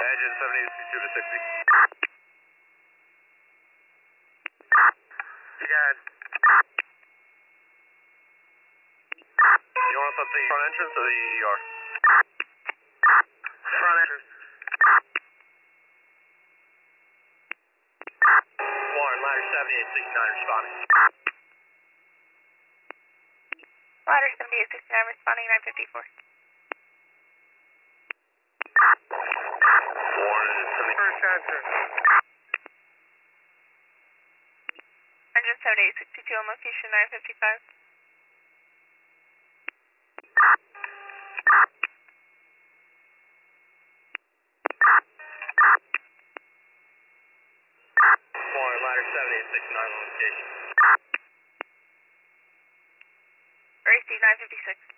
engine 7862 to 60. You got. You want us up the front entrance or the ER? Front entrance. Warren, ladder 7869 responding. Ladder 7869 responding 954. Warren, first answer. Engine 7862 on location 955. Warren, ladder 7869 on location. RAC 956.